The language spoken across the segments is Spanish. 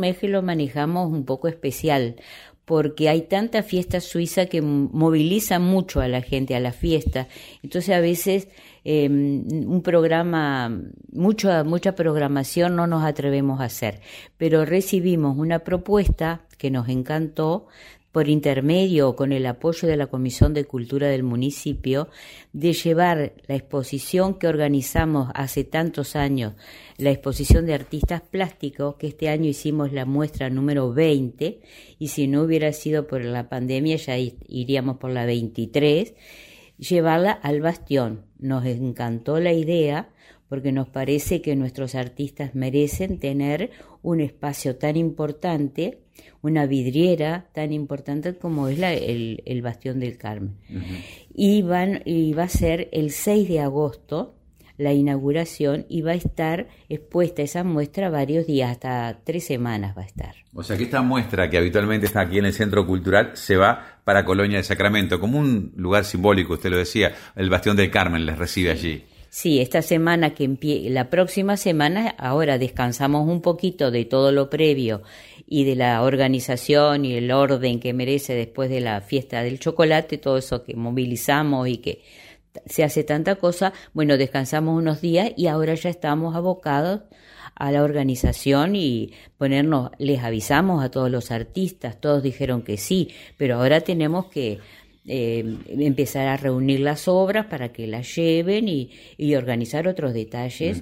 mes que lo manejamos un poco especial, porque hay tanta fiesta suiza que moviliza mucho a la gente a la fiesta. Entonces a veces un programa, mucha programación no nos atrevemos a hacer, pero recibimos una propuesta que nos encantó por intermedio o con el apoyo de la Comisión de Cultura del municipio, de llevar la exposición que organizamos hace tantos años, la exposición de artistas plásticos, que este año hicimos la muestra número 20, y si no hubiera sido por la pandemia ya iríamos por la 23, llevarla al Bastión. Nos encantó la idea, porque nos parece que nuestros artistas merecen tener un espacio tan importante, una vidriera tan importante como es el Bastión del Carmen. Uh-huh. Y va a ser el 6 de agosto la inauguración, y va a estar expuesta esa muestra varios días, hasta 3 semanas va a estar. O sea que esta muestra, que habitualmente está aquí en el Centro Cultural, se va para Colonia del Sacramento, como un lugar simbólico, usted lo decía, el Bastión del Carmen les recibe allí. Sí, esta semana la próxima semana, ahora descansamos un poquito de todo lo previo y de la organización y el orden que merece después de la fiesta del chocolate, todo eso que movilizamos y que se hace tanta cosa. Bueno, descansamos unos días y ahora ya estamos abocados a la organización y les avisamos a todos los artistas, todos dijeron que sí, pero ahora tenemos que empezar a reunir las obras para que las lleven y organizar otros detalles,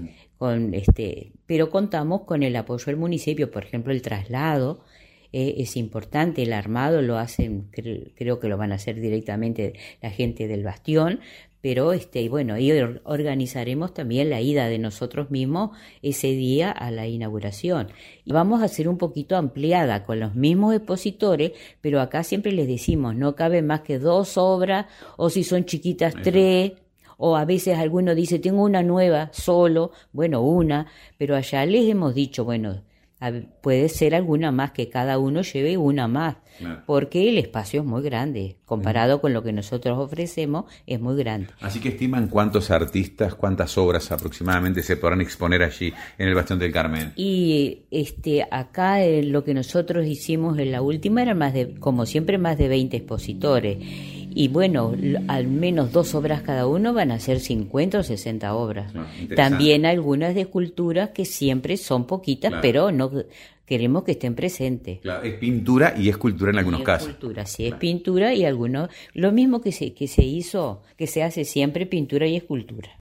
pero contamos con el apoyo del municipio. Por ejemplo, el traslado es importante, el armado lo hacen, creo que lo van a hacer directamente la gente del Bastión, pero y organizaremos también la ida de nosotros mismos ese día a la inauguración. Y vamos a hacer un poquito ampliada con los mismos expositores, pero acá siempre les decimos, no caben más que 2 obras, o si son chiquitas 3, o a veces alguno dice, tengo una nueva solo, bueno, una, pero allá les hemos dicho, bueno, puede ser alguna más, que cada uno lleve una más, claro, porque el espacio es muy grande, comparado con lo que nosotros ofrecemos, es muy grande. Así que estiman cuántos artistas, cuántas obras aproximadamente se podrán exponer allí en el Bastión del Carmen. Y acá lo que nosotros hicimos en la última era como siempre, más de 20 expositores. Y bueno, al menos 2 obras cada uno van a ser 50 o 60 obras. También algunas de esculturas que siempre son poquitas, claro, pero no queremos que estén presentes. Claro, es pintura y escultura en algunos casos. Escultura, sí, claro, es pintura y algunos, lo mismo que se hace siempre, pintura y escultura.